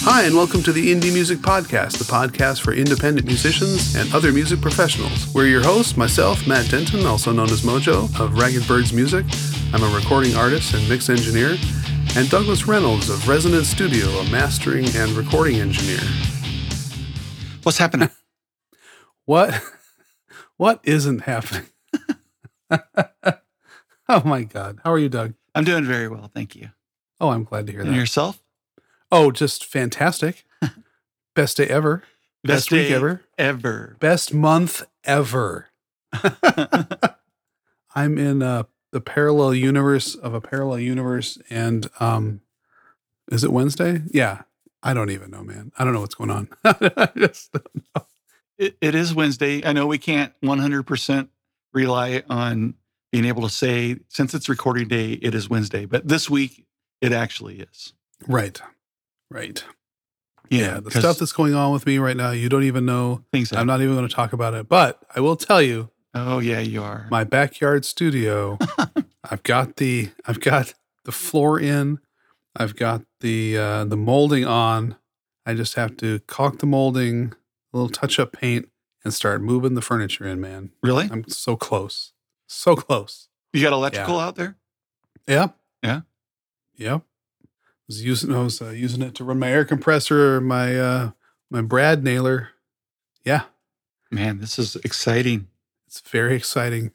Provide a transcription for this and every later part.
Hi, and welcome to the Indie Music Podcast, the podcast for independent musicians and other music professionals. We're your hosts, myself, Matt Denton, also known as Mojo, of Ragged Birds Music. I'm a recording artist and mix engineer, and Douglas Reynolds of Resonance Studio, a mastering and recording engineer. What's happening? What isn't happening? Oh my God. How are you, Doug? I'm doing very well, thank you. Oh, I'm glad to hear that. And yourself? Oh, just fantastic. Best day ever. Best week ever. Best month ever. I'm in the parallel universe of a parallel universe, and is it Wednesday? Yeah. I don't even know, man. I don't know what's going on. I just don't know. It is Wednesday. I know we can't 100% rely on being able to say, since it's recording day, it is Wednesday. But this week, it actually is. Right. Yeah, the stuff that's going on with me right now, you don't even know. I'm not even going to talk about it. But I will tell you. Oh, yeah, you are. My backyard studio, I've got the floor in. I've got the molding on. I just have to caulk the molding, a little touch-up paint, and start moving the furniture in, man. Really? I'm so close. So close. You got electrical out there? Yeah. Yeah? Yeah. I was using it to run my air compressor, my brad nailer. Yeah. Man, this is exciting. It's very exciting.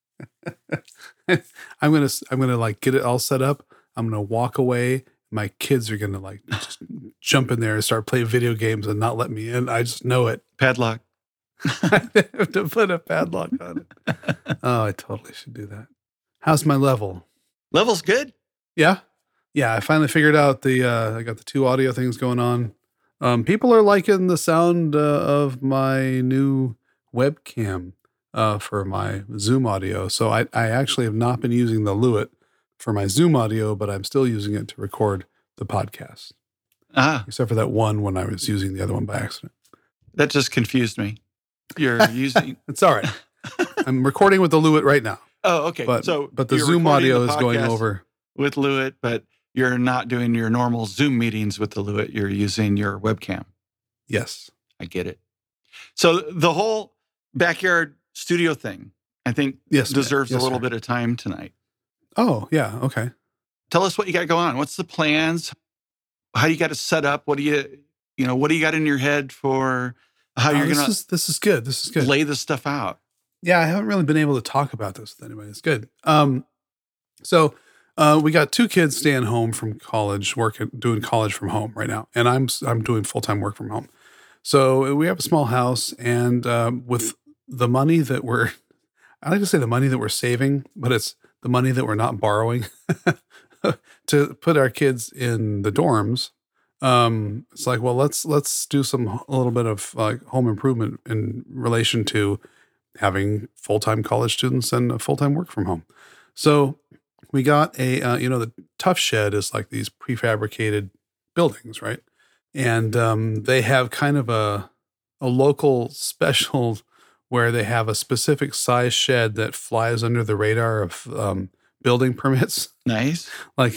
I'm gonna like get it all set up. I'm gonna walk away. My kids are gonna like just jump in there and start playing video games and not let me in. I just know it. Padlock. I have to put a padlock on it. Oh, I totally should do that. How's my level? Level's good. Yeah. Yeah, I finally figured out I got the two audio things going on. People are liking the sound of my new webcam for my Zoom audio. So I actually have not been using the Lewitt for my Zoom audio, but I'm still using it to record the podcast. Except for that one when I was using the other one by accident. That just confused me. You're using... It's all right. I'm recording with the Lewitt right now. Oh, okay. But the Zoom audio is going over. With Lewitt, but you're not doing your normal Zoom meetings with the Lewitt. You're using your webcam. Yes. I get it. So the whole backyard studio thing, I think, deserves a little bit of time tonight. Oh, yeah. Okay. Tell us what you got going on. What's the plans? How you got it set up? What do you got in your head for how you're going to... This is good. This is good. Lay this stuff out. Yeah, I haven't really been able to talk about this with anybody. It's good. So we got two kids staying home from college, doing college from home right now, and I'm doing full-time work from home. So we have a small house, and with the money that I like to say the money that we're saving, but it's the money that we're not borrowing to put our kids in the dorms. It's like, well, let's do a little bit of like home improvement in relation to having full-time college students and a full-time work from home. So we got the Tough Shed is like these prefabricated buildings, right? And they have kind of a local special where they have a specific size shed that flies under the radar of building permits. Nice.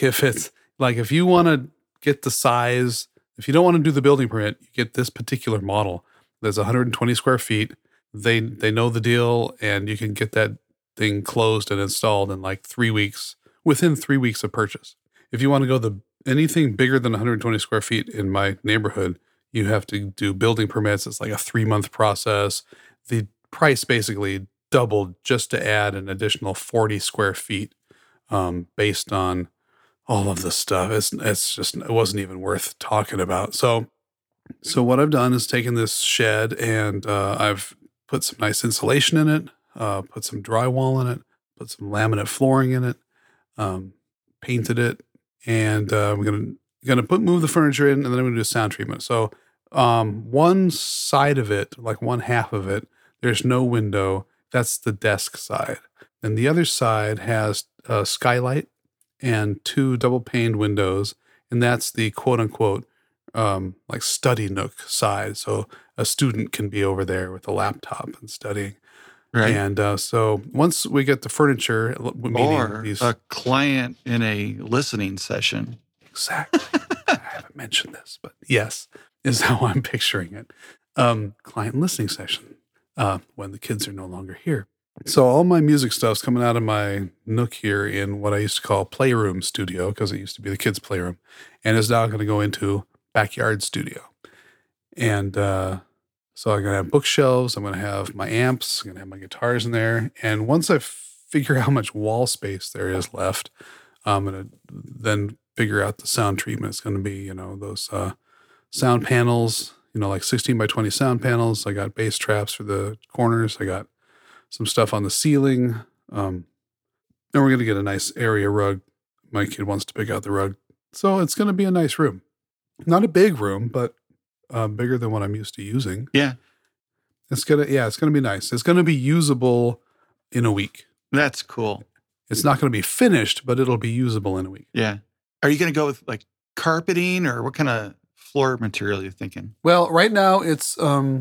If you want to get the size, if you don't want to do the building permit, you get this particular model. There's 120 square feet. They know the deal, and you can get that thing closed and installed in like 3 weeks, within 3 weeks of purchase. If you want to go anything bigger than 120 square feet in my neighborhood, you have to do building permits. It's like a 3-month process. The price basically doubled just to add an additional 40 square feet based on all of this stuff. It wasn't even worth talking about. So what I've done is taken this shed and I've put some nice insulation in it, put some drywall in it, put some laminate flooring in it, painted it, and we're gonna move the furniture in, and then I'm gonna do a sound treatment. So one side of it, like one half of it, there's no window. That's the desk side, and the other side has a skylight and 2 double-paned windows, and that's the quote-unquote like study nook side. So a student can be over there with a laptop and studying. Right. And so once we get the furniture, or a client in a listening session. Exactly. I have to mention this, but yes, is how I'm picturing it. Client listening session when the kids are no longer here. So all my music stuff's coming out of my nook here in what I used to call playroom studio, because it used to be the kids' playroom, and is now going to go into backyard studio. And so I'm going to have bookshelves. I'm going to have my amps. I'm going to have my guitars in there. And once I figure out how much wall space there is left, I'm going to then figure out the sound treatment. It's going to be, those sound panels, like 16 by 20 sound panels. I got bass traps for the corners. I got some stuff on the ceiling. Then we're going to get a nice area rug. My kid wants to pick out the rug. So it's going to be a nice room. Not a big room, but bigger than what I'm used to using. Yeah. It's going to be nice. It's going to be usable in a week. That's cool. It's not going to be finished, but it'll be usable in a week. Yeah. Are you going to go with like carpeting, or what kind of floor material are you thinking? Well, right now it's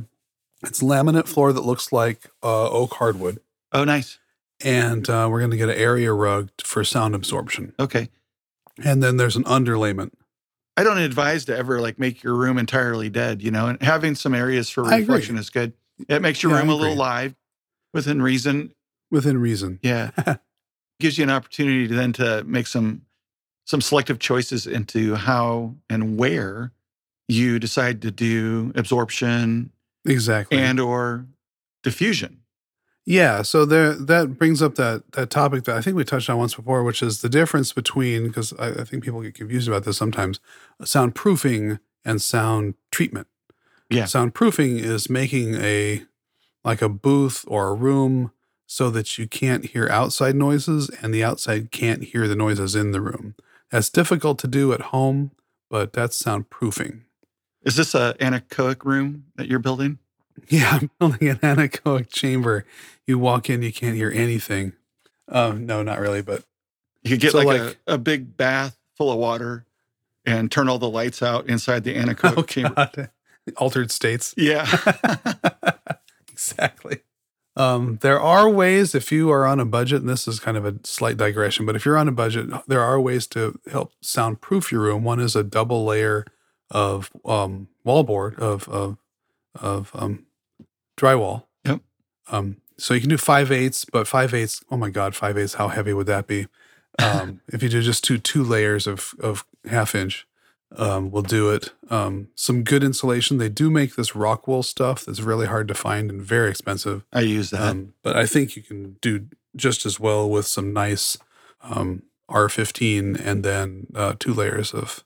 laminate floor that looks like oak hardwood. Oh, nice. And we're going to get an area rug for sound absorption. Okay. And then there's an underlayment. I don't advise to ever like make your room entirely dead, and having some areas for reflection is good. It makes your room a little live within reason. Within reason. Yeah. Gives you an opportunity to then to make some selective choices into how and where you decide to do absorption. Exactly. And or diffusion. Yeah. So that brings up that topic that I think we touched on once before, which is the difference between, because I think people get confused about this sometimes, soundproofing and sound treatment. Yeah. Soundproofing is making a booth or a room so that you can't hear outside noises and the outside can't hear the noises in the room. That's difficult to do at home, but that's soundproofing. Is this an anechoic room that you're building? Yeah, I'm building an anechoic chamber. You walk in, you can't hear anything. No, not really, but you could get a big bath full of water and turn all the lights out inside the anechoic chamber. God. Altered states. Yeah. Exactly. There are ways, if you are on a budget, and this is kind of a slight digression, but if you're on a budget, there are ways to help soundproof your room. One is a double layer of wallboard of drywall. Yep. So you can do 5/8, but 5/8, oh my God, 5/8, how heavy would that be? If you do just two layers of 1/2 inch, we'll do it. Some good insulation. They do make this rock wool stuff that's really hard to find and very expensive. I use that. But I think you can do just as well with some nice R15 and then 2 layers of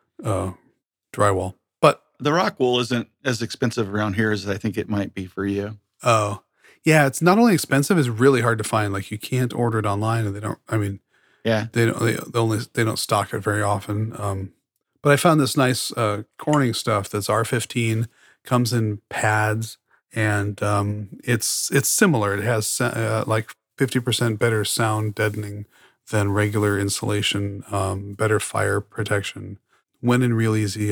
drywall. But the rock wool isn't as expensive around here as I think it might be for you. Oh, yeah. It's not only expensive; it's really hard to find. Like you can't order it online, and they don't. I mean, yeah, they don't stock it very often. But I found this nice Corning stuff that's R15, comes in pads, and it's similar. It has like 50% better sound deadening than regular insulation, better fire protection. Went in real easy.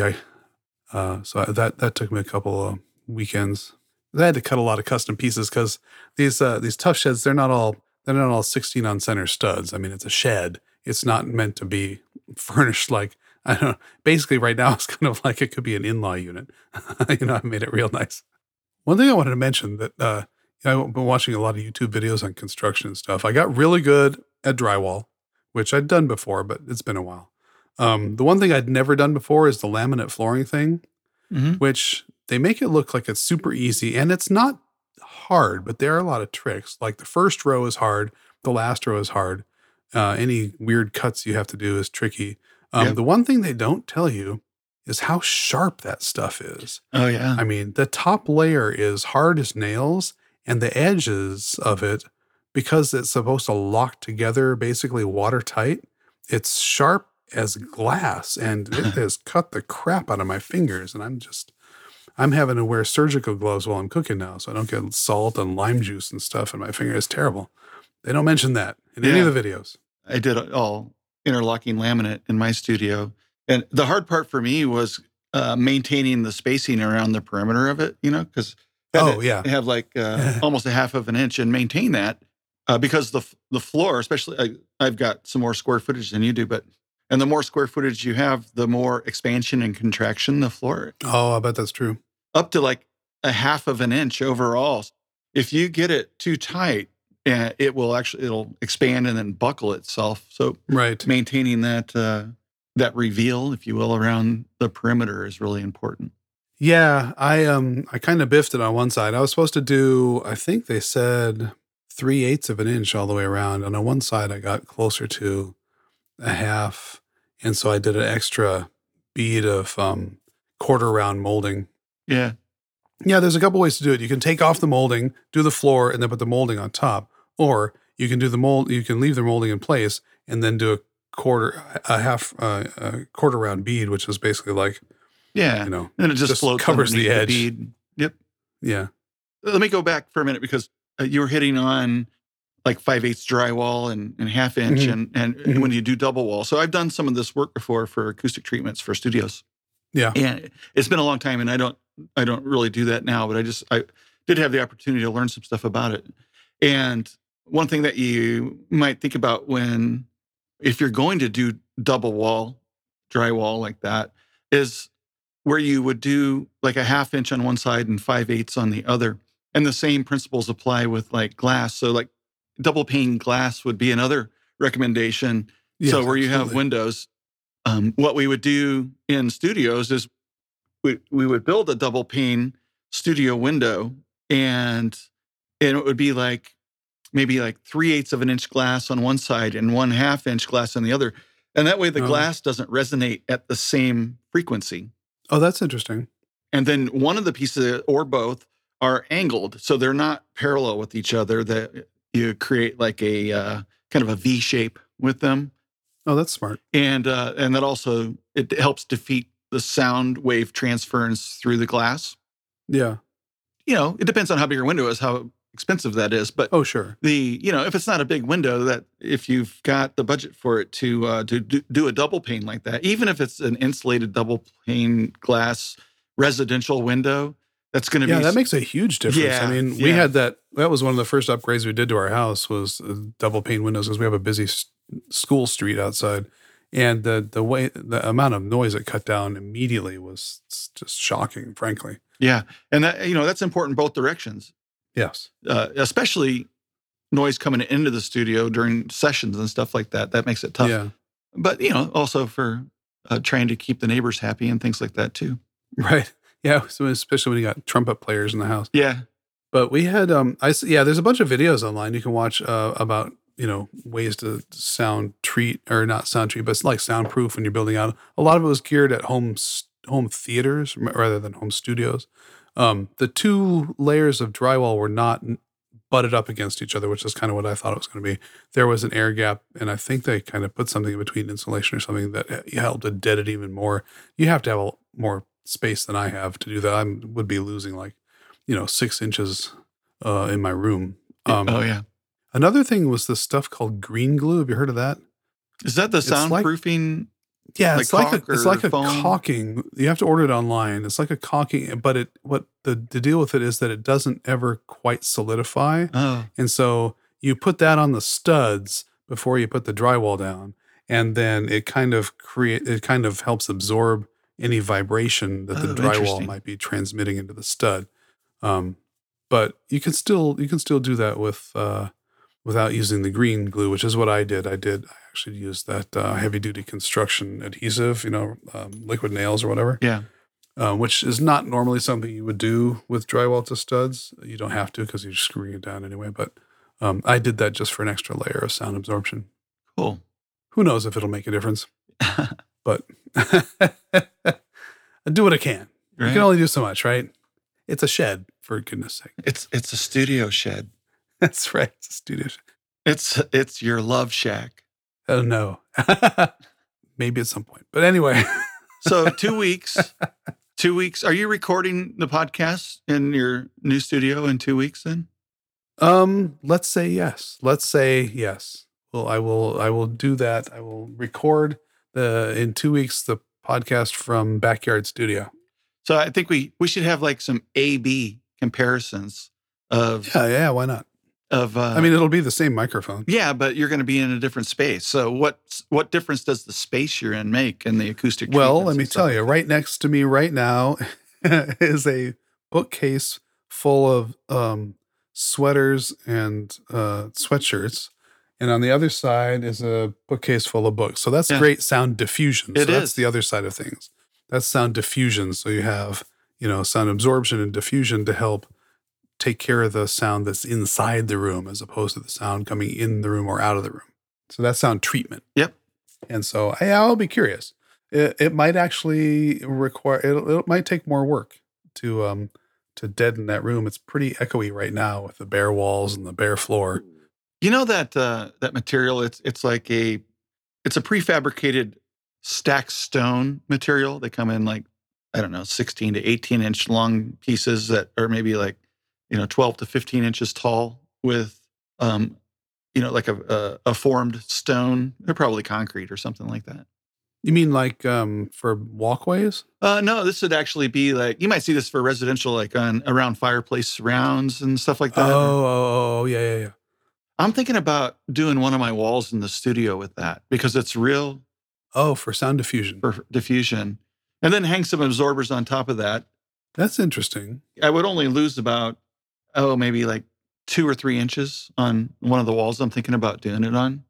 So that took me a couple of weekends. I had to cut a lot of custom pieces because these tough sheds, they're not all 16 on center studs. I mean, it's a shed. It's not meant to be furnished like, I don't know. Basically, right now it's kind of like it could be an in-law unit. I made it real nice. One thing I wanted to mention that I've been watching a lot of YouTube videos on construction and stuff. I got really good at drywall, which I'd done before, but it's been a while. The one thing I'd never done before is the laminate flooring thing, which they make it look like it's super easy, and it's not hard, but there are a lot of tricks. Like the first row is hard, the last row is hard. Any weird cuts you have to do is tricky. The one thing they don't tell you is how sharp that stuff is. Oh, yeah. I mean, the top layer is hard as nails, and the edges of it, because it's supposed to lock together basically watertight, it's sharp as glass, and it has cut the crap out of my fingers. And I'm having to wear surgical gloves while I'm cooking now, so I don't get salt and lime juice and stuff in my finger. It's terrible. They don't mention that in any of the videos. I did all interlocking laminate in my studio. And the hard part for me was maintaining the spacing around the perimeter of it, because have like almost 1/2 of an inch and maintain that because the floor, especially I've got some more square footage than you do, but And the more square footage you have, the more expansion and contraction the floor. Oh, I bet that's true. Up to like a half of an inch overall. If you get it too tight, it'll expand and then buckle itself. So right. Maintaining that reveal, if you will, around the perimeter is really important. Yeah, I kind of biffed it on one side. I was supposed to do, I think they said 3/8 of an inch all the way around. And on one side, I got closer to a half. And so I did an extra bead of quarter round molding. Yeah. Yeah, there's a couple ways to do it. You can take off the molding, do the floor, and then put the molding on top. Or you can do the mold, you can leave the molding in place and then do a quarter round bead, which is basically like, yeah, you know, and it just floats, covers the edge. Bead. Yep. Yeah. Let me go back for a minute because you were hitting on like 5/8 drywall and half inch and when you do double wall. So I've done some of this work before for acoustic treatments for studios. Yeah. And it's been a long time and I don't really do that now, but I did have the opportunity to learn some stuff about it. And one thing that you might think about if you're going to do double wall, drywall like that, is where you would do like a half inch on one side and 5/8 on the other. And the same principles apply with like glass. So like double pane glass would be another recommendation. Yes, so where you have windows, what we would do in studios is we would build a double pane studio window and it would be like maybe like 3/8 of an inch glass on one side and 1/2 inch glass on the other. And that way the glass doesn't resonate at the same frequency. Oh, that's interesting. And then one of the pieces or both are angled. So they're not parallel with each other. That you create like a kind of a V shape with them. Oh, that's smart. And that also, it helps defeat the sound wave transference through the glass. Yeah. You know, it depends on how big your window is, how expensive that is. But oh, sure. If it's not a big window, that if you've got the budget for it to do a double pane like that, even if it's an insulated double pane glass residential window, that's going to be. Yeah, that makes a huge difference. Yeah, I mean, we had that was one of the first upgrades we did to our house was double pane windows because we have a busy school street outside. And the amount of noise it cut down immediately was just shocking, frankly. Yeah. And that's important both directions. Yes. Especially noise coming into the studio during sessions and stuff like that. That makes it tough. Yeah. But, also for trying to keep the neighbors happy and things like that too. Right. Yeah. So especially when you got trumpet players in the house. Yeah. But we had, there's a bunch of videos online you can watch about, ways to not sound treat, but it's like soundproof when you're building out. A lot of it was geared at home theaters rather than home studios. The two layers of drywall were not butted up against each other, which is kind of what I thought it was going to be. There was an air gap, and I think they kind of put something in between insulation or something that helped to dead it even more. You have to have more space than I have to do that. I would be losing 6 inches in my room. Oh, yeah. Another thing was this stuff called green glue. Have you heard of that? Is that the soundproofing? It's like a caulking. You have to order it online. It's like a caulking, but the deal with it is that it doesn't ever quite solidify. Oh. And so you put that on the studs before you put the drywall down, and then it kind of helps absorb any vibration that the drywall might be transmitting into the stud. But you can still do that with without using the green glue, which is what I did. I actually used that heavy duty construction adhesive, liquid nails or whatever. Yeah. Which is not normally something you would do with drywall to studs. You don't have to because you're screwing it down anyway. But I did that just for an extra layer of sound absorption. Cool. Who knows if it'll make a difference? But I do what I can. Right. You can only do so much, right? It's a shed, for goodness sake. It's a studio shed. That's right. It's a studio shed. It's your love shack. Oh, no. Maybe at some point. But anyway. So 2 weeks. 2 weeks. Are you recording the podcast in your new studio in 2 weeks then? Let's say yes. Well, I will do that. I will record in 2 weeks the podcast from Backyard Studio. So I think we should have like some A/B comparisons of yeah, why not? of I mean, it'll be the same microphone. Yeah, but you're going to be in a different space. So what difference does the space you're in make in the acoustic? Well, let me tell you, right next to me right now is a bookcase full of sweaters and sweatshirts. And on the other side is a bookcase full of books. So that's great sound diffusion. So that's the other side of things. That's sound diffusion. So you have, sound absorption and diffusion to help take care of the sound that's inside the room as opposed to the sound coming in the room or out of the room. So that's sound treatment. Yep. And so I'll be curious. It might actually require, it might take more work to deaden that room. It's pretty echoey right now with the bare walls and the bare floor. You know that material, it's like it's a prefabricated stacked stone material. They come in like, I don't know, 16 to 18 inch long pieces that are maybe like, 12 to 15 inches tall with, like a formed stone. They're probably concrete or something like that. You mean like for walkways? No, this would actually be like, you might see this for residential, like around fireplace surrounds and stuff like that. Oh, yeah. I'm thinking about doing one of my walls in the studio with that because it's real. Oh, for sound diffusion. For diffusion. And then hang some absorbers on top of that. That's interesting. I would only lose about, maybe like 2 or 3 inches on one of the walls I'm thinking about doing it on.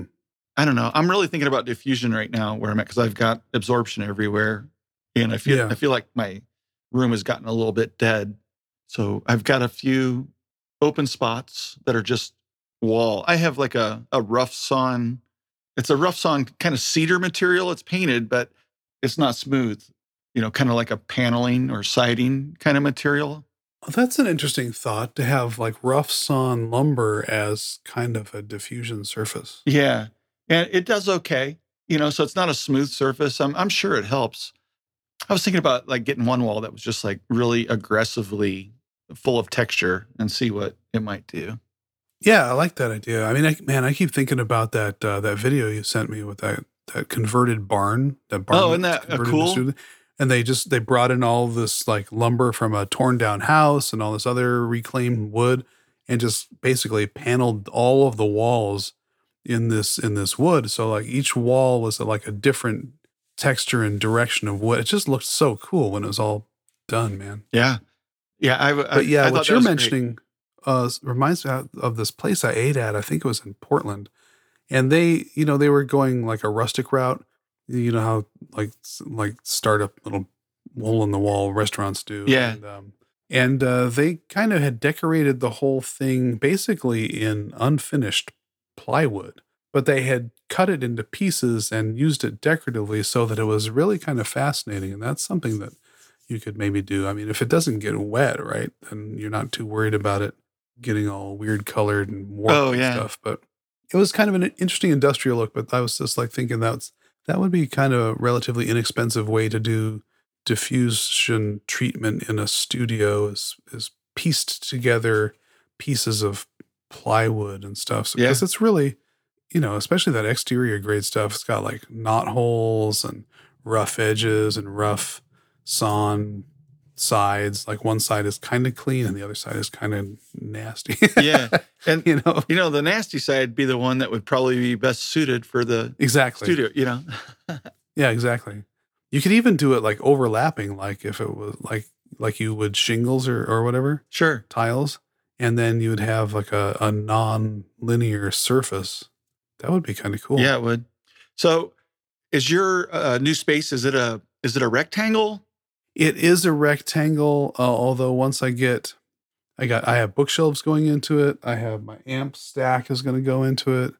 I don't know. I'm really thinking about diffusion right now where I'm at because I've got absorption everywhere. And I feel like my room has gotten a little bit dead. So I've got a few open spots that are just wall. I have like a rough sawn. It's a rough sawn kind of cedar material. It's painted, but it's not smooth. Kind of like a paneling or siding kind of material. Well, that's an interesting thought to have like rough sawn lumber as kind of a diffusion surface. Yeah. And it does okay. So it's not a smooth surface. I'm sure it helps. I was thinking about like getting one wall that was just like really aggressively full of texture and see what it might do. Yeah, I like that idea. I mean, I keep thinking about that video you sent me with that converted barn. That barn. Isn't that cool? And they brought in all this like lumber from a torn down house and all this other reclaimed wood, and just basically paneled all of the walls in this wood. So like each wall was like a different texture and direction of wood. It just looked so cool when it was all done, man. Yeah, yeah. What you're mentioning reminds me of this place I ate at. I think it was in Portland, and they were going like a rustic route. You know how like startup little hole in the wall restaurants do. Yeah. And they kind of had decorated the whole thing basically in unfinished plywood, but they had cut it into pieces and used it decoratively so that it was really kind of fascinating. And that's something that you could maybe do. I mean, if it doesn't get wet, right, then you're not too worried about it getting all weird colored and warped and stuff. But it was kind of an interesting industrial look, but I was just like thinking that would be kind of a relatively inexpensive way to do diffusion treatment in a studio is pieced together pieces of plywood and stuff. So, because it's really, especially that exterior grade stuff, it's got like knot holes and rough edges and rough sawn sides. Like one side is kind of clean and the other side is kind of nasty. Yeah. And the nasty side be the one that would probably be best suited for the studio, Yeah, exactly. You could even do it like overlapping, like if it was like you would shingles or whatever. Sure. Tiles. And then you would have like a non-linear surface. That would be kind of cool. Yeah, it would. So is your new space, is it a rectangle? It is a rectangle, although once I have bookshelves going into it. I have my amp stack is going to go into it.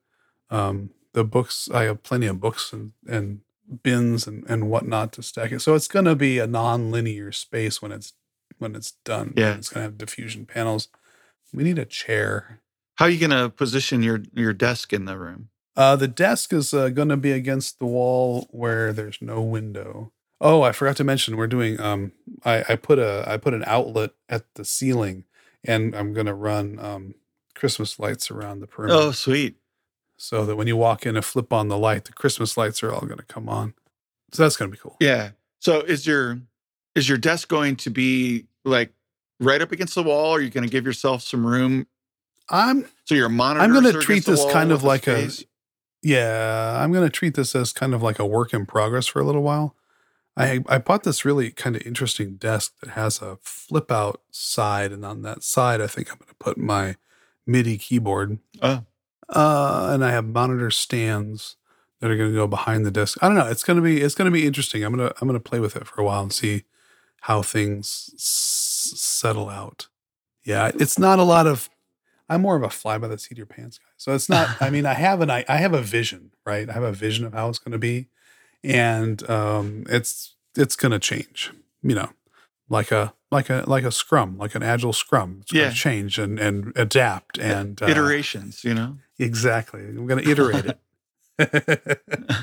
The books, I have plenty of books and bins and whatnot to stack it. So it's going to be a non-linear space when it's done. Yeah. It's going to have diffusion panels. We need a chair. How are you going to position your desk in the room? The desk is going to be against the wall where there's no window. Oh, I forgot to mention we're doing. I put an outlet at the ceiling, and I'm going to run Christmas lights around the perimeter. Oh, sweet! So that when you walk in and flip on the light, the Christmas lights are all going to come on. So that's going to be cool. Yeah. So is your desk going to be like right up against the wall? Or are you going to give yourself some room? So your monitor. I'm going to treat this kind of like I'm going to treat this as kind of like a work in progress for a little while. I bought this really kind of interesting desk that has a flip out side, and on that side, I think I'm going to put my MIDI keyboard. Oh. And I have monitor stands that are going to go behind the desk. I don't know. It's going to be interesting. I'm going to play with it for a while and see how things settle out. Yeah, it's not a lot of. I'm more of a fly by the seat of your pants guy. So it's not. I mean, I have a vision, right? I have a vision of how it's going to be, and it's going to change. You know, like a scrum, like an agile scrum. It's going to change and adapt and iterations. You know, exactly. I'm going to iterate it.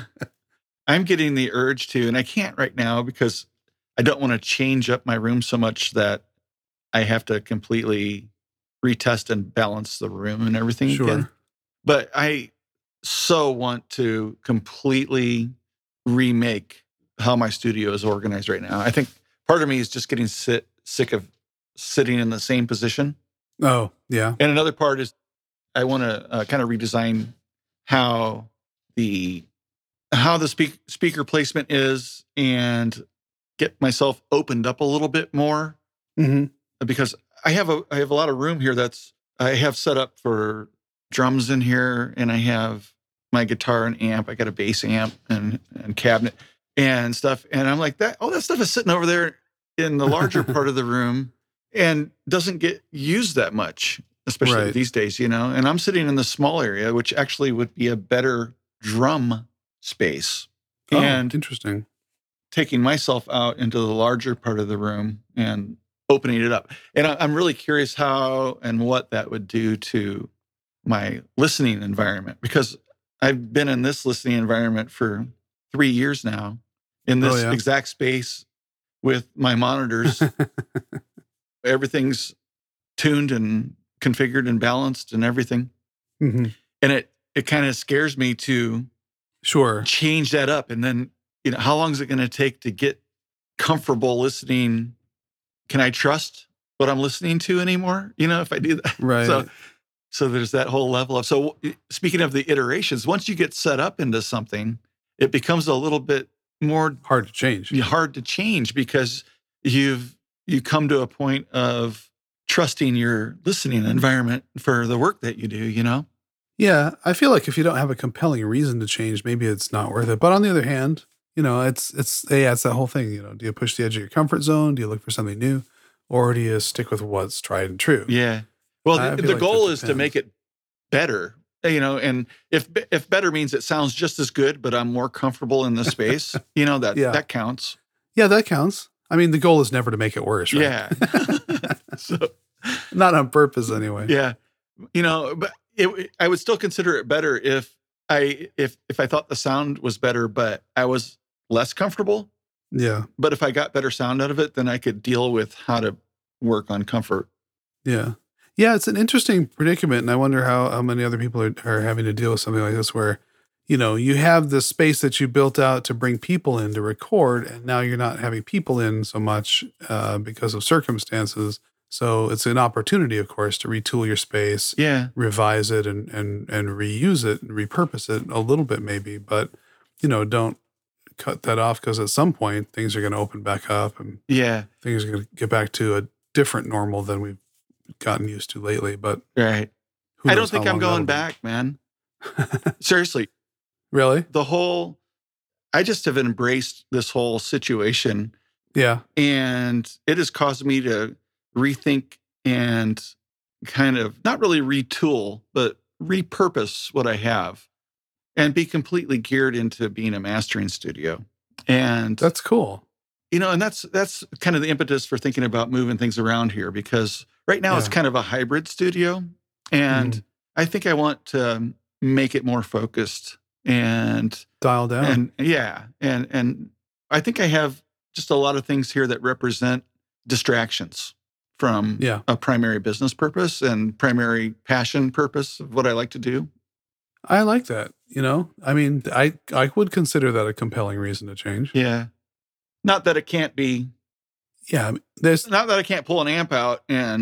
I'm getting the urge to, and I can't right now because I don't want to change up my room so much that I have to completely retest and balance the room and everything again. But I so want to completely remake how my studio is organized right now. I think part of me is just getting sick of sitting in the same position. Oh, yeah. And another part is I want to kind of redesign how the speaker placement is and get myself opened up a little bit more. Mm-hmm. Because I have a lot of room here I have set up for drums in here, and I have my guitar and amp. I got a bass amp and cabinet and stuff. And I'm like, that stuff is sitting over there in the larger part of the room and doesn't get used that much, especially these days, you know. And I'm sitting in the small area, which actually would be a better drum space. Oh, and interesting. Taking myself out into the larger part of the room and opening it up. And I'm really curious how and what that would do to my listening environment, because I've been in this listening environment for 3 years now in this exact space with my monitors. Everything's tuned and configured and balanced and everything. Mm-hmm. And it kind of scares me to change that up. And then, you know, how long is it going to take to get comfortable listening? Can I trust what I'm listening to anymore? You know, if I do that. Right. So there's that whole level of, so speaking of the iterations, once you get set up into something, it becomes a little bit more hard to change because you come to a point of trusting your listening environment for the work that you do, you know? Yeah. I feel like if you don't have a compelling reason to change, maybe it's not worth it. But on the other hand, you know, it's that whole thing, you know, do you push the edge of your comfort zone? Do you look for something new, or do you stick with what's tried and true? Yeah. Well, the goal is to make it better, you know, and if better means it sounds just as good, but I'm more comfortable in the space, you know, that counts. Yeah, that counts. I mean, the goal is never to make it worse, right? Yeah. So, not on purpose anyway. Yeah. You know, but I would still consider it better if I thought the sound was better, but I was less comfortable. Yeah. But if I got better sound out of it, then I could deal with how to work on comfort. Yeah. Yeah, it's an interesting predicament. And I wonder how many other people are having to deal with something like this where, you know, you have this space that you built out to bring people in to record, and now you're not having people in so much because of circumstances. So it's an opportunity, of course, to retool your space, revise it and reuse it and repurpose it a little bit maybe. But, you know, don't cut that off, because at some point things are going to open back up and things are going to get back to a different normal than we've gotten used to lately. But I don't think I'm going back, man. Seriously. Really? I just have embraced this whole situation. Yeah. And it has caused me to rethink and kind of not really retool, but repurpose what I have and be completely geared into being a mastering studio. And that's cool. You know, and that's kind of the impetus for thinking about moving things around here, because right now it's kind of a hybrid studio. And I think I want to make it more focused and dial down. And I think I have just a lot of things here that represent distractions from a primary business purpose and primary passion purpose of what I like to do. I like that. You know, I mean, I would consider that a compelling reason to change. Yeah. Not that it can't be. Yeah. Not that I can't pull an amp out and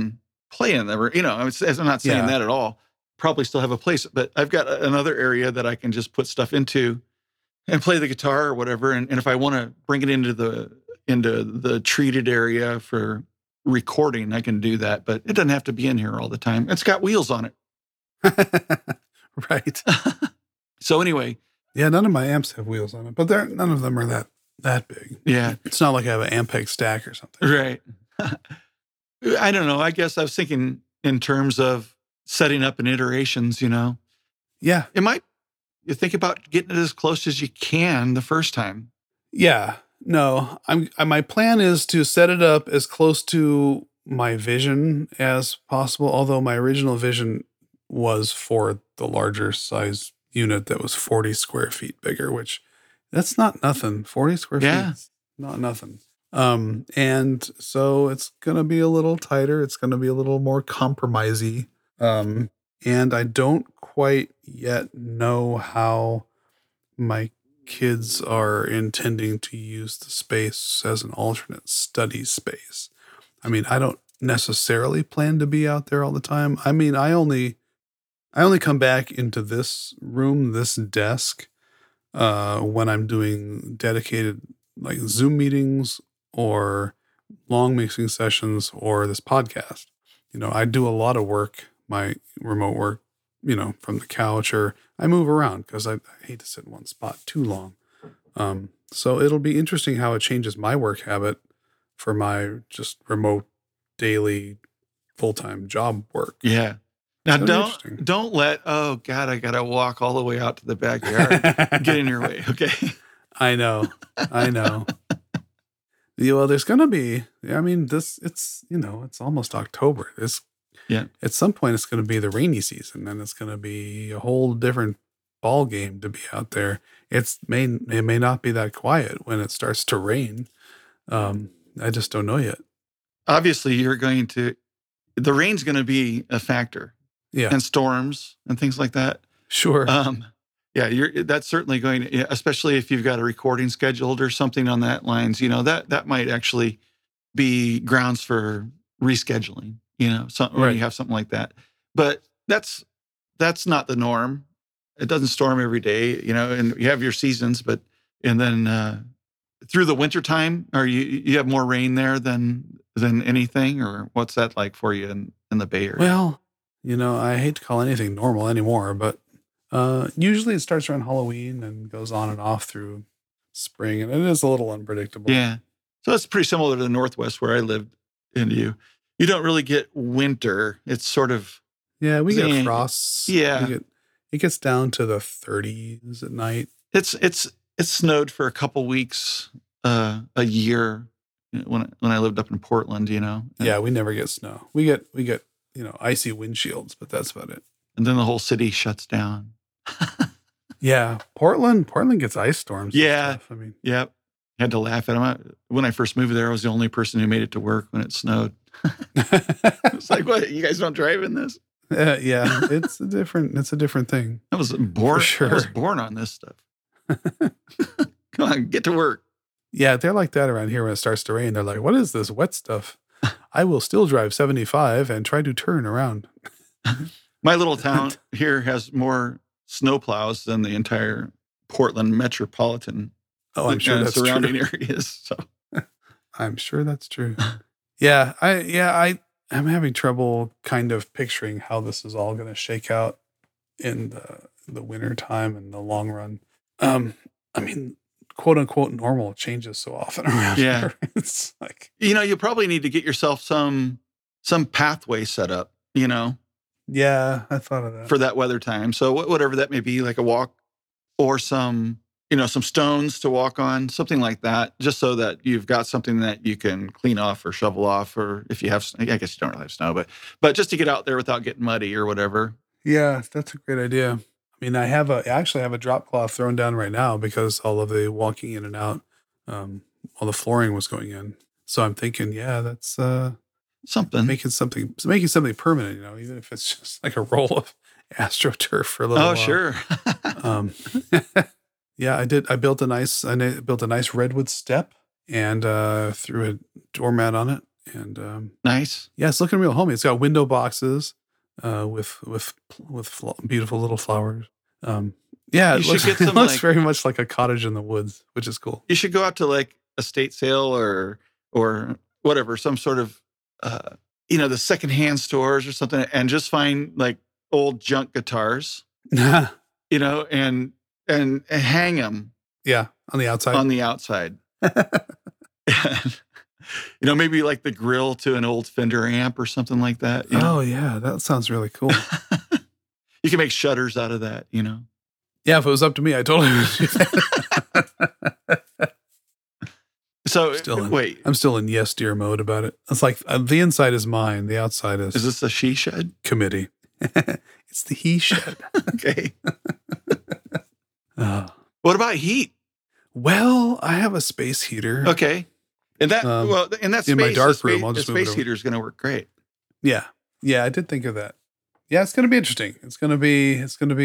play in there. I'm not saying that at all. Probably still have a place, but I've got another area that I can just put stuff into and play the guitar or whatever. And if I want to bring it into the treated area for recording, I can do that, but it doesn't have to be in here all the time. It's got wheels on it. Right. So anyway. Yeah, none of my amps have wheels on it, but none of them are that big. Yeah. It's not like I have an Ampeg stack or something. Right. I don't know. I guess I was thinking in terms of setting up in iterations, Yeah. You think about getting it as close as you can the first time. Yeah. No, my plan is to set it up as close to my vision as possible. Although my original vision was for the larger size unit that was 40 square feet bigger, which that's not nothing. 40 square feet, not nothing. And so it's going to be a little tighter. It's going to be a little more compromisey. And I don't quite yet know how my kids are intending to use the space as an alternate study space. I mean, I don't necessarily plan to be out there all the time. I mean, I only come back into this room, this desk, when I'm doing dedicated like Zoom meetings or long mixing sessions or this podcast. I do a lot of work, my remote work, from the couch, or I move around because I hate to sit in one spot too long. So it'll be interesting how it changes my work habit for my just remote daily full-time job work. Yeah. Now don't let, oh God, I got to walk all the way out to the backyard. Get in your way. Okay. I know. Well, there's going to be, it's almost October. At some point it's going to be the rainy season, and it's going to be a whole different ball game to be out there. It may not be that quiet when it starts to rain. I just don't know yet. Obviously the rain's going to be a factor. Yeah. And storms and things like that. Sure. That's certainly going to, especially if you've got a recording scheduled or something on that lines, that might actually be grounds for rescheduling, when you have something like that. But that's not the norm. It doesn't storm every day, and you have your seasons, and then through the winter time, or you have more rain there than anything, or what's that like for you in the Bay Area? Well, I hate to call anything normal anymore, but usually it starts around Halloween and goes on and off through spring, and it is a little unpredictable. Yeah. So it's pretty similar to the Northwest where I lived, and you don't really get winter. It's sort of... Yeah, we get frosts. Yeah. It gets down to the 30s at night. It's snowed for a couple weeks a year when I lived up in Portland, Yeah, we never get snow. We get icy windshields, but that's about it. And then the whole city shuts down. Yeah, Portland gets ice storms. Yeah, I had to laugh at them. When I first moved there, I was the only person who made it to work when it snowed. It's like, what? You guys don't drive in this? Yeah, it's a different thing. I was born. Sure. I was born on this stuff. Come on, get to work. Yeah, they're like that around here when it starts to rain. They're like, what is this wet stuff? I will still drive 75 and try to turn around. My little town here has more snowplows than the entire Portland metropolitan. Oh, I'm sure that's surrounding true. areas. So I'm sure that's true. Yeah, I'm having trouble kind of picturing how this is all going to shake out in the winter time and the long run. Quote unquote normal changes so often around here. It's like, you probably need to get yourself some pathway set up, Yeah, I thought of that. For that weather time. So whatever that may be, like a walk or some stones to walk on, something like that, just so that you've got something that you can clean off or shovel off, or if you have, I guess you don't really have snow, but just to get out there without getting muddy or whatever. Yeah, that's a great idea. I mean, I actually have a drop cloth thrown down right now because all of the walking in and out, all the flooring was going in. So I'm thinking, yeah, that's something. Making something permanent, even if it's just like a roll of AstroTurf for a little while. Oh, sure. Yeah, I built a nice redwood step and threw a doormat on it And nice. Yeah, it's looking real homey. It's got window boxes with beautiful little flowers. Yeah, it looks very much like a cottage in the woods, which is cool. You should go out to like estate sale or whatever, some sort of the secondhand stores or something, and just find like old junk guitars, and hang them. Yeah, on the outside. On the outside. Maybe like the grill to an old Fender amp or something like that. Oh yeah, that sounds really cool. You can make shutters out of that, Yeah, if it was up to me, I totally would do that. So I'm still in yes dear mode about it. It's like the inside is mine, the outside is. Is this a she shed committee? It's the he shed. Okay. What about heat? Well, I have a space heater. Okay, and that in that space, in my dark room, I'll just the space heater is going to work great. Yeah, I did think of that. Yeah, it's going to be interesting. It's going to be,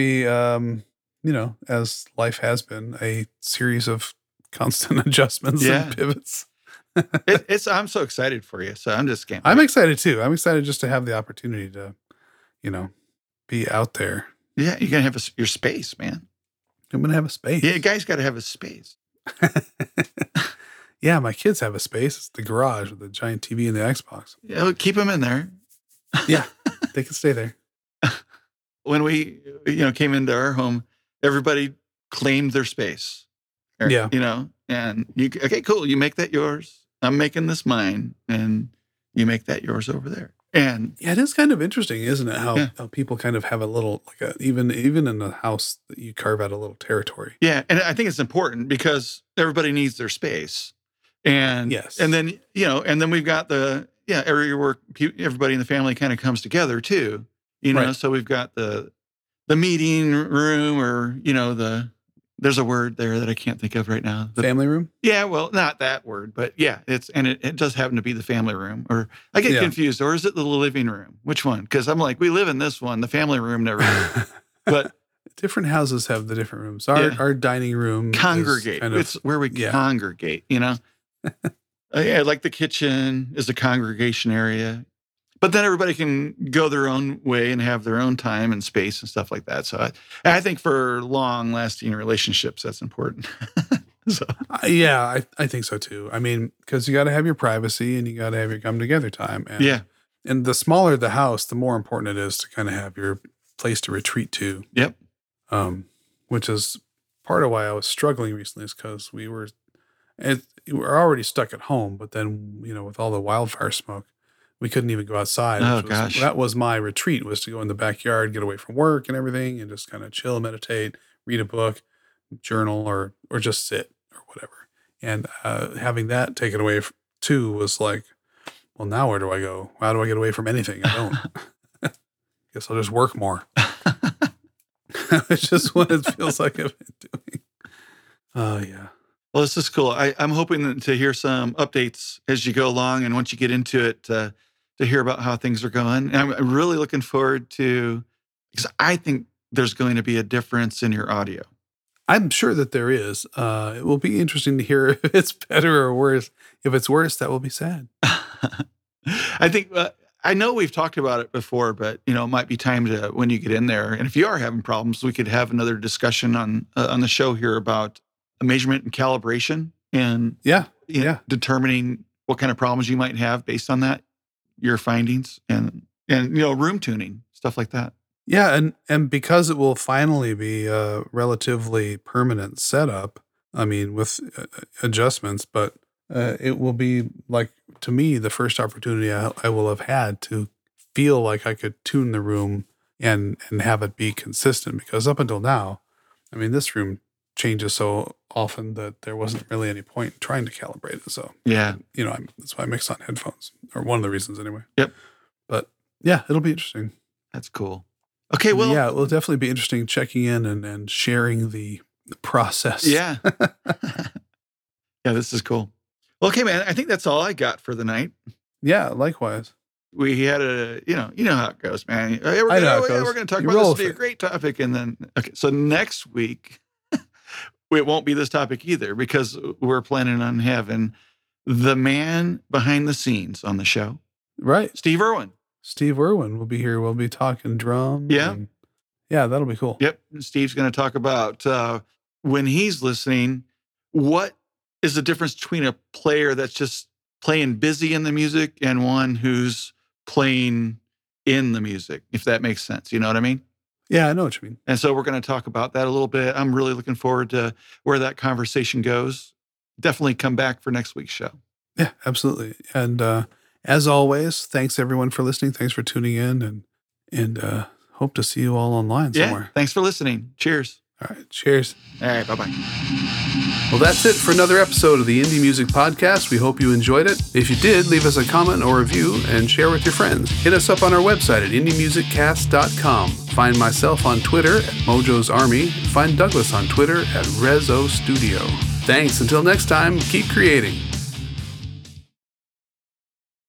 as life has been, a series of constant adjustments and pivots. I'm so excited for you. So I'm just can't. I'm excited too. I'm excited just to have the opportunity to, be out there. Yeah, you're going to have your space, man. I'm going to have a space. Yeah, a guy's got to have a space. Yeah, my kids have a space. It's the garage with the giant TV and the Xbox. Yeah, keep them in there. Yeah, they can stay there. When we, came into our home, everybody claimed their space. Yeah. And okay, cool. You make that yours. I'm making this mine. And you make that yours over there. And yeah, it is kind of interesting, isn't it? How people kind of have a little, even in a house that you carve out a little territory. Yeah. And I think it's important because everybody needs their space. And yes. And then, and then we've got area where everybody in the family kind of comes together too. Right. So we've got the meeting room or, there's a word there that I can't think of right now. The family room? Yeah, well, not that word, but yeah, it does happen to be the family room. Or I get confused. Or is it the living room? Which one? Because I'm like, we live in this one. The family room never. But different houses have the different rooms. Our dining room congregate. It's where we congregate. Like the kitchen is a congregation area. But then everybody can go their own way and have their own time and space and stuff like that. So I think for long-lasting relationships, that's important. I think so too. I mean, because you got to have your privacy and you got to have your come-together time. And, and the smaller the house, the more important it is to kind of have your place to retreat to. Yep. Which is part of why I was struggling recently is because we were already stuck at home. But then, with all the wildfire smoke, we couldn't even go outside. Gosh. That was my retreat, was to go in the backyard, get away from work and everything, and just kind of chill, meditate, read a book, journal, or just sit or whatever. And having that taken away too was like, well, now where do I go? How do I get away from anything? I don't. Guess I'll just work more. It's just what it feels like I've been doing. Oh, yeah. Well, this is cool. I'm hoping to hear some updates as you go along, and once you get into it, to hear about how things are going. And I'm really looking forward to, because I think there's going to be a difference in your audio. I'm sure that there is. It will be interesting to hear if it's better or worse. If it's worse, that will be sad. I think, I know we've talked about it before, but it might be time to, when you get in there, and if you are having problems, we could have another discussion on the show here about measurement and calibration and determining what kind of problems you might have based on that, your findings, and room tuning, stuff like that. Yeah, and because it will finally be a relatively permanent setup, I mean, with adjustments, but it will be, like, to me, the first opportunity I will have had to feel like I could tune the room and have it be consistent. Because up until now, I mean, this room changes so often that there wasn't really any point in trying to calibrate it. So that's why I mix on headphones, or one of the reasons anyway. Yep. But yeah, it'll be interesting. That's cool. Okay, well, yeah, it will definitely be interesting checking in and sharing the process. Yeah. Yeah, this is cool. Okay, man, I think that's all I got for the night. Yeah, likewise. We had you know how it goes, man. We're going to talk about this. Will be a great topic. And then, so next week, it won't be this topic either, because we're planning on having the man behind the scenes on the show. Right. Steve Irwin. Steve Irwin will be here. We'll be talking drums. Yeah. Yeah, that'll be cool. Yep. And Steve's going to talk about when he's listening, what is the difference between a player that's just playing busy in the music and one who's playing in the music, if that makes sense. You know what I mean? Yeah, I know what you mean. And so we're going to talk about that a little bit. I'm really looking forward to where that conversation goes. Definitely come back for next week's show. Yeah, absolutely. And as always, thanks everyone for listening. Thanks for tuning in, and hope to see you all online somewhere. Thanks for listening. Cheers. All right. Cheers. All right. Bye-bye. Well, that's it for another episode of the Indie Music Podcast. We hope you enjoyed it. If you did, leave us a comment or review and share with your friends. Hit us up on our website at indiemusiccast.com. Find myself on Twitter at Mojo's Army. Find Douglas on Twitter at Rezo Studio. Thanks. Until next time, keep creating.